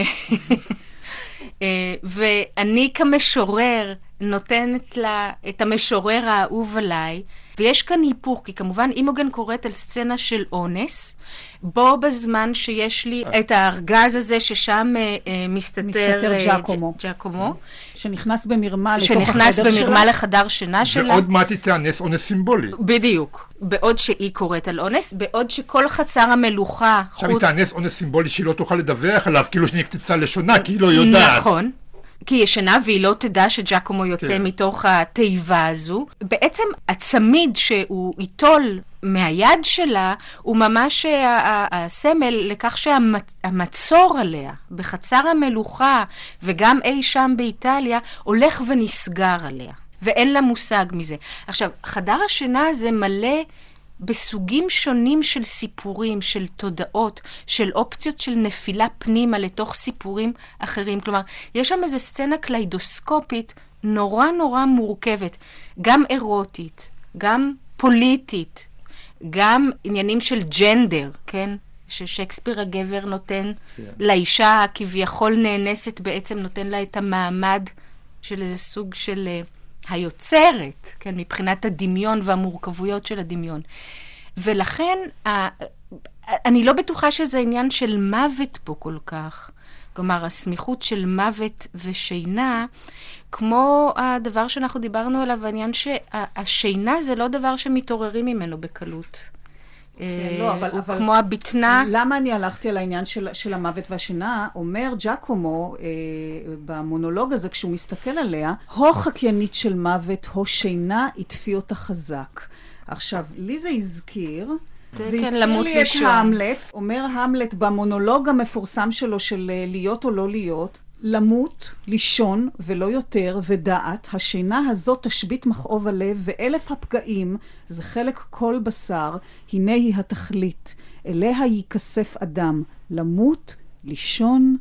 ואני כמשורר נותנת לה את המשורר האהוב עליי, ויש כאן היפוך, כי כמובן אימוגן קוראת על סצנה של אונס, בו בזמן שיש לי את הארגז הזה ששם מסתתר ג'קומו. שנכנס במרמה לחדר שינה שלה. ועוד מעט היא תאנס אונס סימבולי. בדיוק. בעוד שהיא קוראת על אונס, בעוד שכל חצר המלוכה... עכשיו היא תאנס אונס סימבולי שהיא לא תוכל לדווח עליו, כאילו שנקצצה לשונה, כי היא לא יודעת. נכון. כי היא ישנה והיא לא תדע שג'קומו יוצא מתוך התיבה הזו. בעצם הצמיד שהוא יטול מהיד שלה, הוא ממש הסמל לכך שהמצור עליה, בחצר המלוכה, וגם אי שם באיטליה, הולך ונסגר עליה. ואין לה מושג מזה. עכשיו, חדר השינה הזה מלא בסוגים שונים של סיפורים, של תודעות, של אופציות של נפילה פנימה לתוך סיפורים אחרים. כלומר, יש שם איזו סצנה קליידוסקופית נורא מורכבת, גם אירוטית, גם פוליטית, גם עניינים של ג'נדר, כן? ששייקספיר הגבר נותן לאישה כביכול נאנסת, בעצם נותן לה את המעמד של איזה סוג של היוצרת, כן? מבחינת הדמיון והמורכבויות של הדמיון. ולכן, אני לא בטוחה שזה עניין של מוות פה כל כך. כלומר, הסמיכות של מוות ושינה, כמו הדבר שאנחנו דיברנו עליו, העניין שהשינה זה לא דבר שמתעוררים ממנו בקלות. הוא כמו הבטנה. למה אני הלכתי על העניין של המוות והשינה? אומר ג'קומו במונולוג הזה, כשהוא מסתכל עליה, הו חקיינית של מוות, הו שינה, יטפי אותה חזק. עכשיו, לי זה הזכיר, זה הזכיר לי את המלט, אומר המלט במונולוג המפורסם שלו של להיות או לא להיות, למות, לישון ולא יותר ודעת, השינה הזאת תשבית מכאוב הלב ואלף הפגעים, זה חלק כל בשר, הנה היא התכלית, אליה ייכסף אדם, למות, לישון,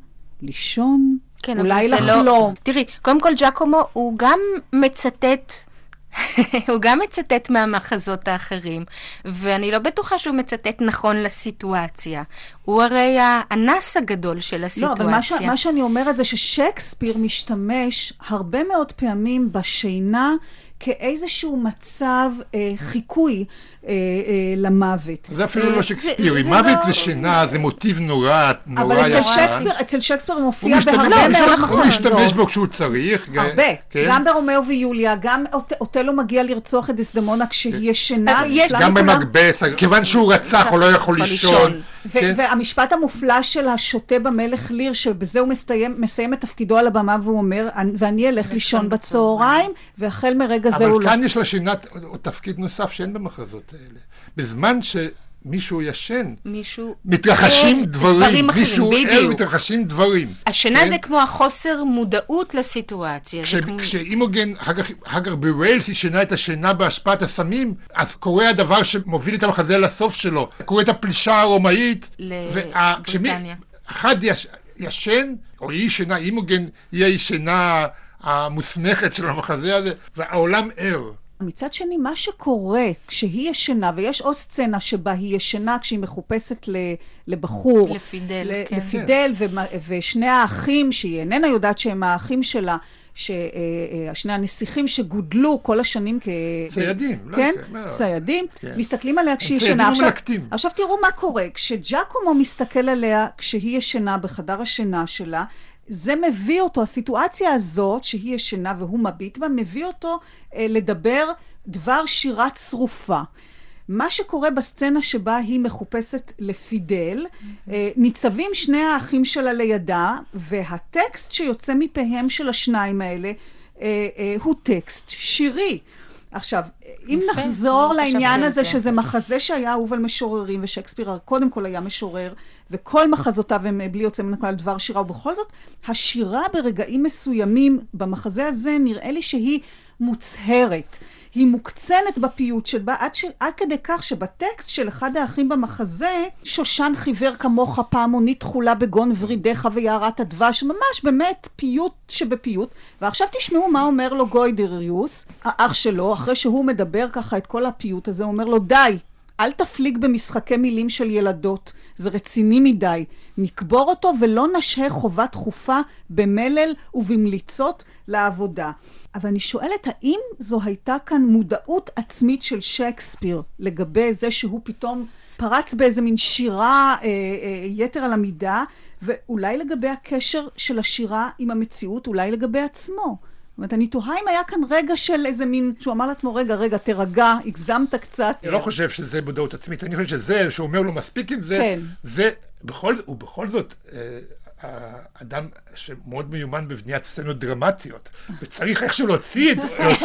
כן, אולי לחלום. תראי, קודם כל ג'קומו הוא גם מצטט, הוא גם מצטט מהמחזות האחרים, ואני לא בטוחה שהוא מצטט נכון לסיטואציה. הוא הרי האנס הגדול של הסיטואציה. לא, אבל מה שאני אומרת זה ששייקספיר משתמש הרבה מאוד פעמים בשינה כאיזשהו מצב חיקוי למוות. זה אפילו לא שייקספירי. מוות ושינה זה מוטיב נורא יפה. אבל אצל שייקספיר הוא מופיע בהרבה מאוד מחזות. הוא משתמש בו כשהוא צריך. הרבה. גם ברומאו ויוליה, גם אוטלו מגיע לרצוח את דסדמונה כשהיא ישנה. גם במקבץ, כיוון שהוא רצח הוא לא יכול לישון. והמשפט המופלא של השוטה במלך ליר, שבזה הוא מסיים את תפקידו על הבמה והוא אומר, ואני אלך לישון בצהריים, והחל מרגע זה הוא לא. אבל כאן יש לשינה תפקיד נוסף שאין במחזות האלה. בזמן שמישהו ישן, מתרחשים דברים, מישהו ער מתרחשים דברים. השינה זה כמו החוסר מודעות לסיטואציה. כשאימוגן, אחר כך בווילס היא שינה את השינה בהשפעת הסמים, אז קורה הדבר שמוביל את המחזה לסוף שלו. קורה את הפלישה הרומאית. לבריטניה. אחד ישן, או היא ישנה, אימוגן היא הישנה המוסמכת של המחזה הזה, והעולם ער. מצד שני, מה שקורה כשהיא ישנה, ויש עוד סצנה שבה היא ישנה כשהיא מחופשת לבחור, לפידל, כן. לפידל, ושני האחים, שהיא איננה יודעת שהם האחים שלה, שני הנסיכים שגודלו כל השנים ציידים. כן, ציידים, מסתכלים עליה כשהיא ישנה. עכשיו תראו מה קורה, כשג'קומו מסתכל עליה כשהיא ישנה בחדר השינה שלה, זה מביא אותו, הסיטואציה הזאת שהיא ישנה והוא מביט בה, מביא אותו לדבר דבר שירה צרופה. מה שקורה בסצנה שבה היא מחופשת לפידל, ניצבים שני האחים שלה לידה, והטקסט שיוצא מפיהם של השניים האלה הוא טקסט שירי. עכשיו, אם נחזור לעניין הזה שזה מחזה שהיה אהוב על משוררים, ושייקספיר קודם כל היה משורר, וכל מחזותיו הם בלי יוצא מן הכלל דבר שירה, ובכל זאת, השירה ברגעים מסוימים במחזה הזה נראה לי שהיא מוצהרת. היא מוקצנת בפיוט שבה, עד כדי כך שבטקסט של אחד האחים במחזה, שושן חיוור כמוך פעמונית תחולה בגון ורידך ויערת הדבש, ממש באמת פיוט שבפיוט. ועכשיו תשמעו מה אומר לו גוידריוס, האח שלו, אחרי שהוא מדבר ככה את כל הפיוט הזה, הוא אומר לו, די, אל תפליג במשחקי מילים של ילדות, זה רציני מדי. נקבור אותו ולא נשהה חובה דחופה במלל ובמליצות לעבודה. אבל אני שואלת, האם זו הייתה כאן מודעות עצמית של שייקספיר לגבי זה שהוא פתאום פרץ באיזה מין שירה יתר על המידה, ואולי לגבי הקשר של השירה עם המציאות, אולי לגבי עצמו. זאת אומרת, אני תוהה אם היה כאן רגע של איזה מין, שהוא אמר לעצמו, רגע, תרגע, הגזמת קצת. אני לא חושב שזה מודעות עצמית, אני חושב שזה, שהוא אומר לו מספיק עם זה, כן. זה, ובכל זאת, האדם שמאוד מיומן בבניית סצנות דרמטיות, וצריך איכשהו להוציא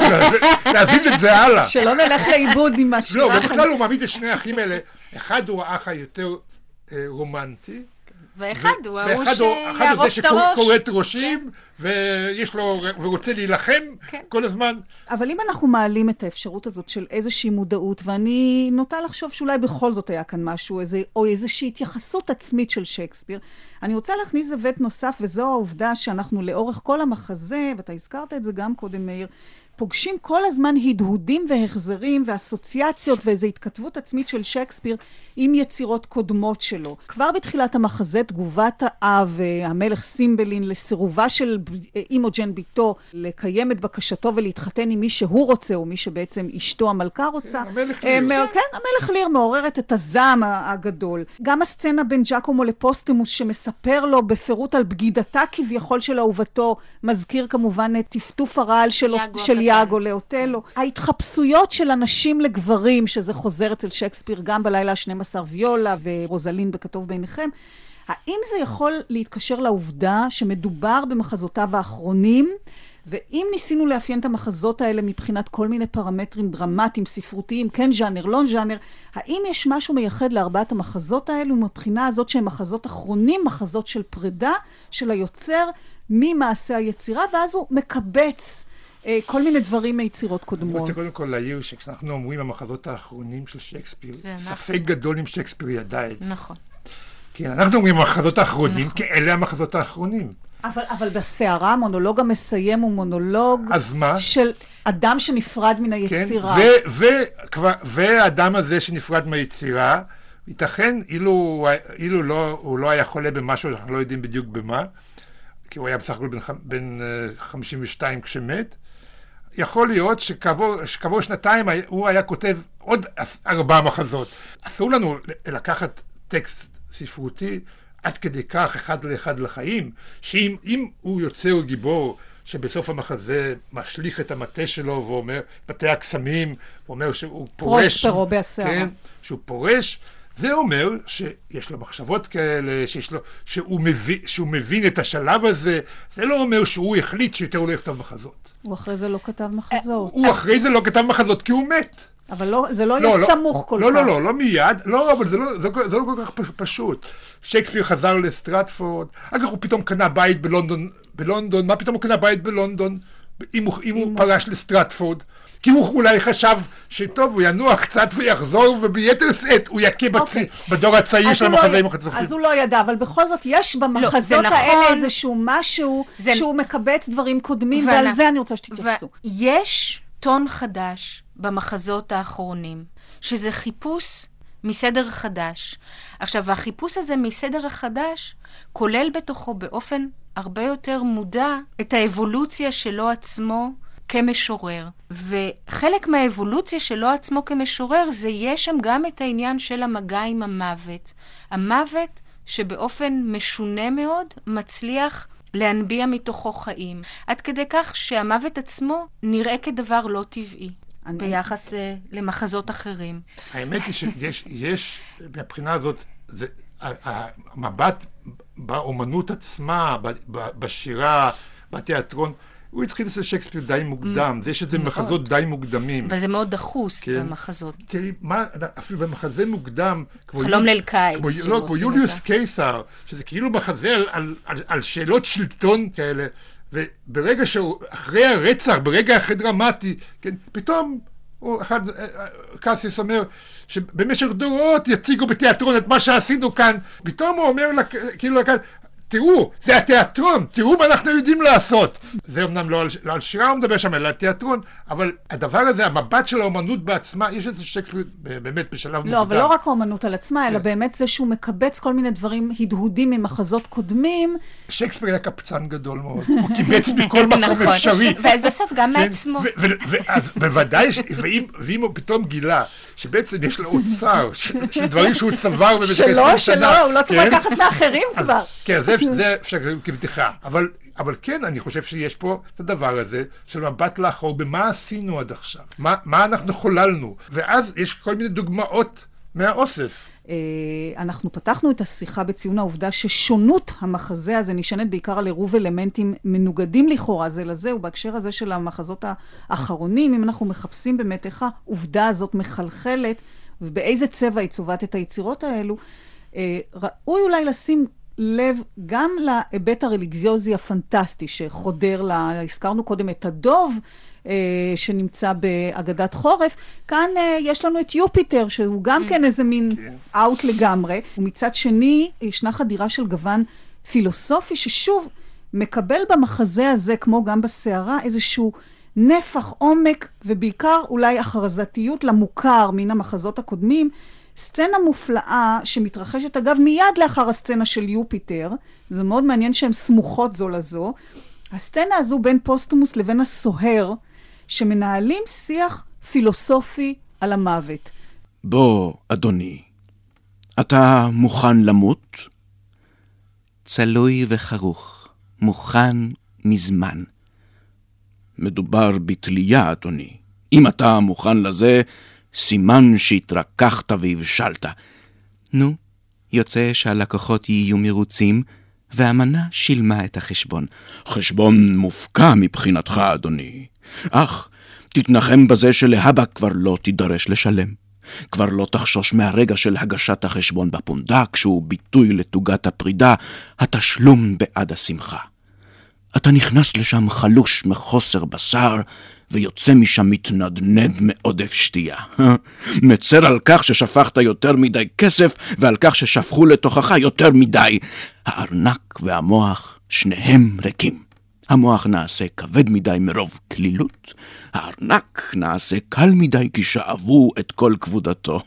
להזיז את זה הלאה. שלא נלך לאיבוד עם השירה. לא, ובכלל הוא מעמיד את שני האחים האלה, אחד הוא האח היותר רומנטי, ואחד הוא יערוף את הראש. שקוראת ראשים, ויש לו, ורוצה להילחם כל הזמן. אבל אם אנחנו מעלים את האפשרות הזאת של איזושהי מודעות, ואני נוטה לחשוב שאולי בכל זאת היה כאן משהו, או איזושהי התייחסות עצמית של שייקספיר, אני רוצה להכניס זווית נוסף, וזו העובדה שאנחנו לאורך כל המחזה, ואתה הזכרת את זה גם קודם, מאיר, פוגשים כל הזמן הדהודים והחזרים ואסוציאציות ואיזו התכתבות עצמית של שייקספיר עם יצירות קודמות שלו. כבר בתחילת המחזה, תגובת האב, המלך סימבלין, לסירובה של אימוג'ן ביתו, לקיים את בקשתו ולהתחתן עם מי שהוא רוצה, או מי שבעצם אשתו המלכה רוצה. המלך ליר. כן, המלך ליר מעוררת את הזעם הגדול. גם הסצנה בין ג'קומו לפוסטמוס שמספר לו בפירוט על בגידתה כביכול של אהובתו, מזכיר כמובן את טפטוף הרעל של יאגו לאוטלו. ההתחפשויות של אנשים לגברים, שזה חוזר אצל שייקספיר גם בלילה ה-12 ויולה ורוזלין בכתוב ביניכם, האם זה יכול להתקשר לעובדה שמדובר במחזותיו האחרונים, ואם ניסינו לאפיין את המחזות האלה מבחינת כל מיני פרמטרים דרמטיים, ספרותיים, כן ז'אנר, לא ז'אנר, האם יש משהו מייחד לארבעת המחזות האלו, מבחינה הזאת שהם מחזות אחרונים, מחזות של פרידה של היוצר ממעשה היצירה, ואז הוא מקבץ כל מיני דברים מיצירות קודמות. אני רוצה קודם כל להעיר שכשאנחנו אומרים המחזות האחרונים של שייקספיר, ספק גדול אם שייקספיר ידע את זה. נכון. כי אנחנו אומרים המחזות האחרונים, כי אלה המחזות האחרונים. אבל בסערה המונולוג המסיים הוא מונולוג של אדם שנפרד מן היצירה. כן, והאדם הזה שנפרד מהיצירה, ייתכן אילו הוא לא היה חולה במשהו, אנחנו לא יודעים בדיוק במה, כי הוא היה בסך הכל בן 52 כשמת, יכול להיות שכעבור שנתיים הוא היה כותב עוד 4 מחזות. אסור לנו לקחת טקסט ספרותי עד כדי כך אחד לאחד לחיים, שאם הוא יוצר גיבור שבסוף המחזה משליך את המטה שלו ואומר, מטה הקסמים, ואומר שהוא פורש, פרוספרו בהסערה. כן, שהוא פורש, זה אומר שיש לו מחשבות כאלה, שהוא מבין את השלב הזה, זה לא אומר שהוא החליט שיותר הוא לא יכתוב מחזות. הוא אחרי זה לא כתב מחזות. הוא אחרי זה לא כתב מחזות כי הוא מת. אבל זה לא יהיה סמוך כל כך. לא מיד, לא, אבל זה לא כל כך פשוט. שייקספיר חזר לסטרטפורד, אגב הוא פתאום קנה בית בלונדון, מה פתאום הוא קנה בית בלונדון? אם הוא פרש לסטרטפורד, כי הוא אולי חשב שטוב, הוא ינוח קצת ויחזור, וביתר שאת הוא יכה בדור הצעיר של המחזאים החצופים. אז הוא לא ידע, אבל בכל זאת יש במחזות האלה איזשהו משהו שהוא מקבץ דברים קודמים, ועל זה אני רוצה שתתייחסו. יש טון חדש במחזות האחרונים, שזה חיפוש מסדר חדש. עכשיו, החיפוש הזה מסדר החדש כולל בתוכו באופן הרבה יותר מודע את האבולוציה שלו עצמו כמשורר. וחלק מהאבולוציה שלו עצמו כמשורר זה יש שם גם את העניין של המגע עם המוות. המוות שבאופן משונה מאוד מצליח להנביע מתוכו חיים. עד כדי כך שהמוות עצמו נראה כדבר לא טבעי. ביחס למחזות אחרים. האמת היא שיש, מבחינה הזאת, המבט באומנות עצמה, בשירה, בתיאטרון, הוא התחיל לעשות שייקספיר די מוקדם, יש איזה מחזות די מוקדמים. אבל זה מאוד דחוס במחזות. תראי, אפילו במחזה מוקדם, חלום ליל קיץ. כמו יוליוס קיסר, שזה כאילו מחזה על שאלות שלטון כאלה, וברגע שהוא, אחרי הרצח, ברגע הכי דרמטי, פתאום, קסיוס אומר, שבמשך דורות יציגו בתיאטרון את מה שעשינו כאן, פתאום הוא אומר כאילו לכאן, תראו, זה התיאטרון, תראו מה אנחנו יודעים לעשות. זה אמנם לא על שירה הוא מדבר שם, אלא על תיאטרון, אבל הדבר הזה, המבט של האומנות בעצמה, יש איזה שייקספיר באמת בשלב מוקדם. לא, אבל לא רק האומנות על עצמה, אלא באמת זה שהוא מקבץ כל מיני דברים הדהודים ממחזות קודמים. שייקספיר היה קפצן גדול מאוד, הוא קיבץ מכל מקום אפשרי. ובסוף גם מעצמו. בוודאי, ואם הוא פתאום גילה, שבעצם יש לו אוצר של דברים שהוא צבר במשך 20 שנה. שלא, הוא לא צריך לקחת מאחרים כבר. כן, זה אפשר כבדיחה. אבל כן, אני חושב שיש פה את הדבר הזה של מבט לאחור, במה עשינו עד עכשיו, מה אנחנו חוללנו, ואז יש כל מיני דוגמאות מהאוסף. אנחנו פתחנו את השיחה בציון העובדה ששונות המחזה הזה נשענת בעיקר על עירוב אלמנטים מנוגדים לכאורה זה לזה, ובהקשר הזה של המחזות האחרונים, אם אנחנו מחפשים באמת איך העובדה הזאת מחלחלת, ובאיזה צבע היא צובעת את היצירות האלו, ראוי אולי לשים לב גם להיבט הרליגיוזי הפנטסטי שחודר הזכרנו קודם את הדוב שנמצא באגדת חורף. כאן יש לנו את יופיטר שהוא גם כן איזה מין אאוט לגמרי, ומצד שני ישנה חדירה של גוון פילוסופי ששוב מקבל במחזה הזה כמו גם בסערה איזשהו נפח עומק ובעיקר אולי החרזתיות למוכר מן המחזות הקודמים. סצנה מופלאה שמתרחשת אגב מיד לאחר הסצנה של יופיטר, זה מאוד מעניין שהן סמוכות זו לזו. הסצנה הזו בין פוסטומוס לבין הסוהר שמנהלים שיח פילוסופי על המוות. בוא, אדוני, אתה מוכן למות? צלוי וחרוך, מוכן מזמן. מדובר בתלייה, אדוני. אם אתה מוכן לזה, סימן שהתרככת והבשלת. נו, יוצא שהלקוחות יהיו מרוצים, והמנה שילמה את החשבון. חשבון מופקע מבחינתך, אדוני. אך, תתנחם בזה שלהבא כבר לא תידרש לשלם. כבר לא תחשוש מהרגע של הגשת החשבון בפונדק, שהוא ביטוי לתוגת הפרידה, התשלום בעד השמחה. אתה נכנס לשם חלוש מחוסר בשר, ויוצא משם מתנדנד מעודף שתייה. מצר על כך ששפכת יותר מדי כסף, ועל כך ששפכו לתוכך יותר מדי. הארנק והמוח, שניהם ריקים. המוח נעשה כבד מדי מרוב כלילות, הארנק נעשה קל מדי כי שאבו את כל כבודתו.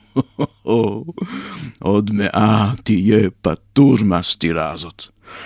עוד מעט תהיה פטור מהסתירה הזאת.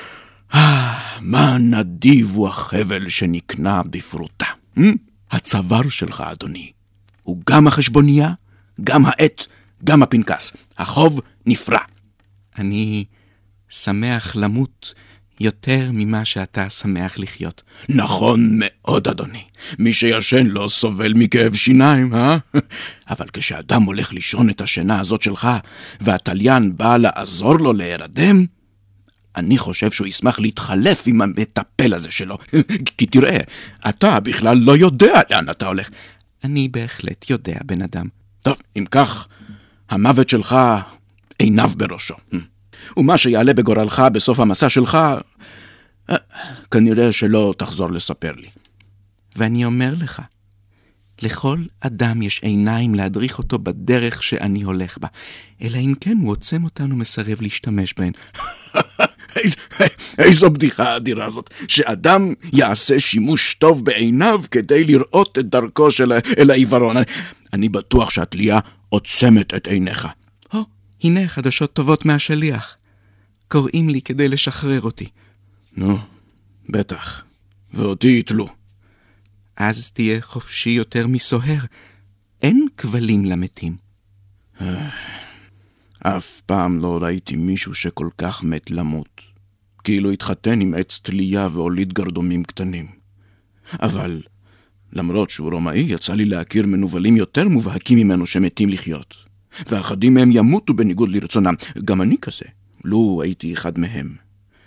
מה נדיב הוא החבל שנקנה בפרוטה. הצוואר שלך, אדוני, הוא גם החשבוניה, גם העט, גם הפנקס. החוב נפרע. אני שמח למות יותר ממה שאתה שמח לחיות. נכון מאוד, אדוני. מי שישן לא סובל מכאב שיניים, אבל כשאדם הולך לישון את השינה הזאת שלך, והתליין בא לעזור לו להירדם, אני חושב שהוא ישמח להתחלף עם המטפל הזה שלו. כי תראה, אתה בכלל לא יודע לאן אתה הולך. אני בהחלט יודע, בן אדם. טוב, אם כך, המוות שלך עיניו בראשו. ומה שיעלה בגורלך בסוף המסע שלך, כנראה שלא תחזור לספר לי. ואני אומר לך, לכל אדם יש עיניים להדריך אותו בדרך שאני הולך בה, אלא אם כן הוא עוצם אותנו מסרב להשתמש בהן. איזו בדיחה אדירה זאת, שאדם יעשה שימוש טוב בעיניו כדי לראות את דרכו אל העיוורון. אני בטוח שהתלייה עוצמת את עיניך. הנה חדשות טובות מהשליח. קוראים לי כדי לשחרר אותי. נו, בטח. ואותי יתלו. אז תהיה חופשי יותר מסוהר. אין כבלים למתים. אף פעם לא ראיתי מישהו שכל כך מת למות. כאילו התחתן עם עץ תלייה והוליד גרדומים קטנים. אבל למרות שהוא רומאי, יצא לי להכיר מנובלים יותר מובהקים ממנו שמתים לחיות. ואחדים מהם ימותו בניגוד לרצונם. גם אני כזה, לו הייתי אחד מהם.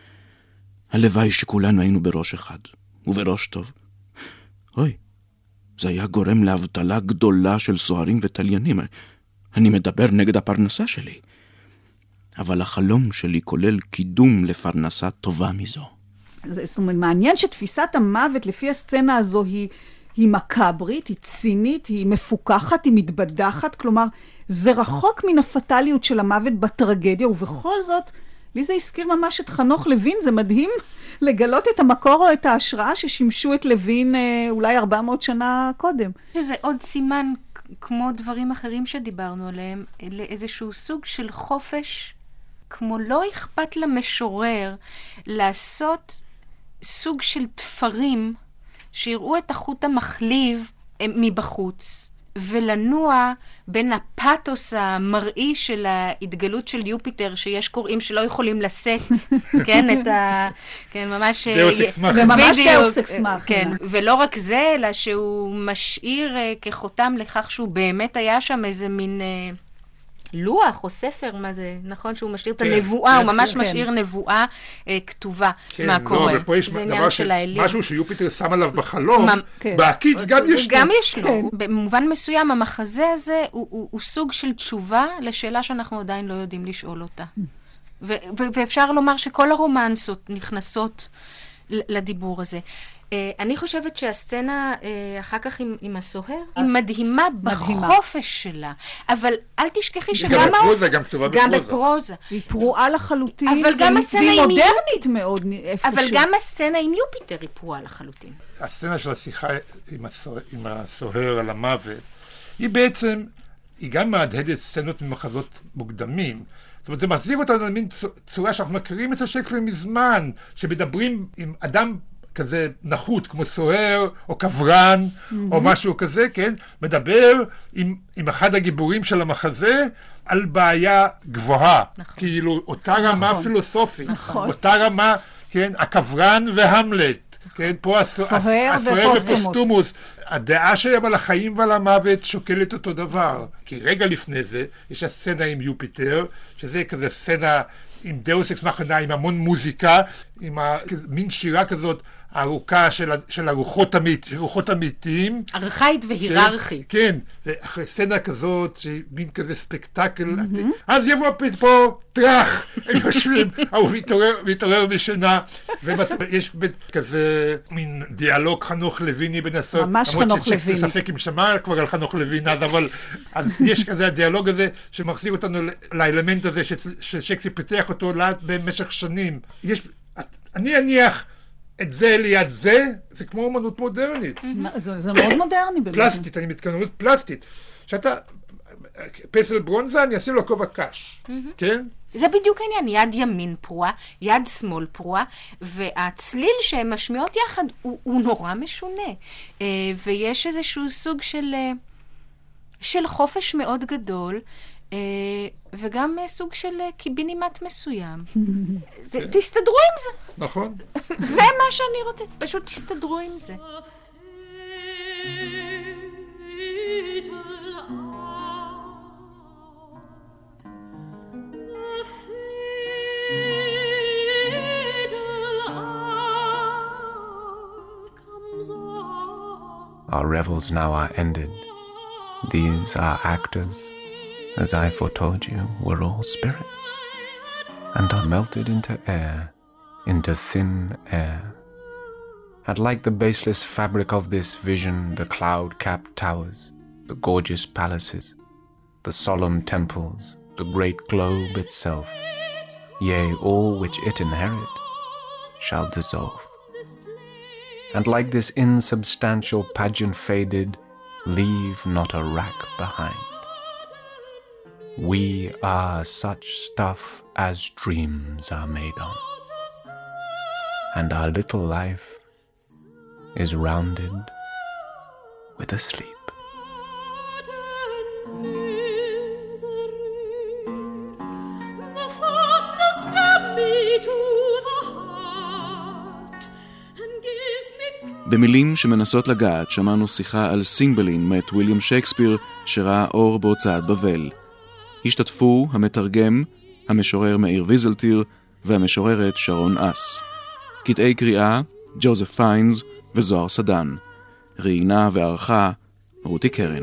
הלוואי שכולנו היינו בראש אחד, ובראש טוב. אוי, זה היה גורם להבטלה גדולה של סוהרים ותליינים. אני מדבר נגד הפרנסה שלי. אבל החלום שלי כולל קידום לפרנסה טובה מזו. זאת אומרת, מעניין שתפיסת המוות לפי הסצנה הזו היא מקברית, היא צינית, היא מפוקחת, היא מתבדחת, כלומר, זה רחוק מן הפטליות של המוות בטרגדיה, ובכל זאת, לי זה הזכיר ממש את חנוך לוין, זה מדהים לגלות את המקור או את ההשראה ששימשו את לוין אולי 400 שנה קודם. שזה עוד סימן, כמו דברים אחרים שדיברנו עליהם, לאיזשהו סוג של חופש, כמו לא אכפת למשורר לעשות סוג של תפרים שיראו את החוט המחליב מבחוץ, ולנוע בין הפאתוס המראי של ההתגלות של יופיטר, שיש קוראים שלא יכולים לשאת, כן, את ה... כן, ממש... דאוס אקס מכינה. וממש דאוס אקס מכינה. כן, ולא רק זה, אלא שהוא משאיר כחותם לכך שהוא באמת היה שם איזה מין... לוח או ספר, מה זה? נכון שהוא משאיר את הנבואה, הוא ממש משאיר נבואה כתובה מה קורה. לא, ופה יש דבר משהו שיופיטר שם עליו בחלום, בעקיץ גם יש לו. גם יש לו. במובן מסוים, המחזה הזה הוא סוג של תשובה לשאלה שאנחנו עדיין לא יודעים לשאול אותה. ואפשר לומר שכל הרומנסות נכנסות לדיבור הזה. אני חושבת שהסצנה אחר כך עם הסוהר, היא מדהימה בחופש שלה. אבל אל תשכחי שגם... גם כתובה בפרוזה. גם בפרוזה. היא פרועה לחלוטין, והיא מודרנית מאוד איפשהו. אבל גם הסצנה עם יופיטר היא פרועה לחלוטין. הסצנה של השיחה עם הסוהר על המוות, היא בעצם, היא גם מהדהדת סצנות ממחזות מוקדמים. זאת אומרת, זה מחזיר אותנו למין צורה שאנחנו מכירים אצל שייקספיר מזמן, שמדברים עם אדם כזה נחות, כמו סוהר, או קברן, או משהו כזה, כן? מדבר עם אחד הגיבורים של המחזה, על בעיה גבוהה. כאילו, אותה רמה פילוסופית. אותה רמה, כן? הקברן והמלט. כן? פה הסוהר ופוסטומוס. הדעה שלהם על החיים ועל המוות שוקלת אותו דבר. כי רגע לפני זה, יש הסצנה עם יופיטר, שזה כזה סצנה עם דאוס אקס מכינה, עם המון מוזיקה, עם מין שירה כזאת, ארוכה של הרוחות אמיתיים. ארכאית והיררכית. כן, ואחרי סצנה כזאת, מין כזה ספקטקל, אז יבוא פה טרח, הם יושבים, הוא מתעורר בשינה, ויש כזה מין דיאלוג חנוך לויני בין הסוף. ממש חנוך לויני. ספק אם שמע כבר על חנוך לוין, אבל אז יש כזה הדיאלוג הזה, שמחזיר אותנו לאלמנט הזה, ששייקספיר פיתח אותו לאט במשך שנים. אני אניח את זה ליד זה, זה כמו אומנות מודרנית. זה מאוד מודרני. פלסטית, אני מתכוון פלסטית. שאתה, פסל ברונזה, אני אשים לו כובע קש, כן? זה בדיוק העניין, יד ימין פרועה, יד שמאל פרועה, והצליל שהן משמיעות יחד הוא נורא משונה. ויש איזשהו סוג של חופש מאוד גדול, וגם סוג של קיבינימט מסוים. תסתדרו עם זה. נכון. זה מה שאני רוצה, פשוט תסתדרו עם זה. Our revels now are ended. These are actors, as I foretold you, were all spirits, and are melted into air, into thin air. And like the baseless fabric of this vision, the cloud-capped towers, the gorgeous palaces, the solemn temples, the great globe itself, yea, all which it inherit, shall dissolve. And like this insubstantial pageant faded, leave not a rack behind. We are such stuff as dreams are made on, and our little life is rounded with a sleep. במילים שמנסות לגעת שמענו שיחה על סימבלין מאת ויליאם שייקספיר שראה אור בהוצאת בבל. השתתפו המתרגם, המשורר מאיר ויזלטיר והמשוררת שרון אס. קטעי קריאה ג'וזף פיינס וזוהר סדן. ראיינה וערכה רותי קרן.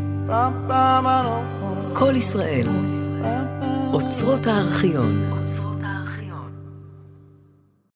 כל ישראל, אוצרות הארכיון.